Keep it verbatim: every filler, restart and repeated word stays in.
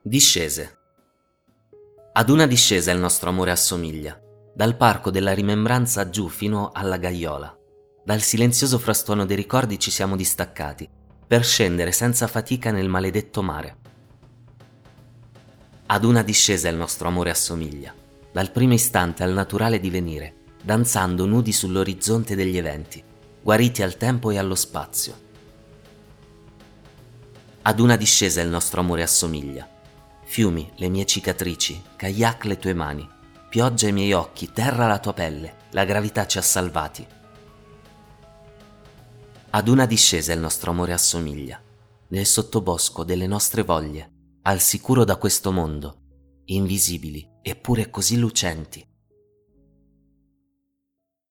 Discese. Ad una discesa il nostro amore assomiglia, dal parco della rimembranza giù fino alla gaiola. Dal silenzioso frastuono dei ricordi ci siamo distaccati, per scendere senza fatica nel maledetto mare. Ad una discesa il nostro amore assomiglia, dal primo istante al naturale divenire, danzando nudi sull'orizzonte degli eventi, guariti al tempo e allo spazio. Ad una discesa il nostro amore assomiglia, fiumi, le mie cicatrici, kayak le tue mani, pioggia i miei occhi, terra la tua pelle, la gravità ci ha salvati. Ad una discesa il nostro amore assomiglia, nel sottobosco delle nostre voglie, al sicuro da questo mondo, invisibili eppure così lucenti.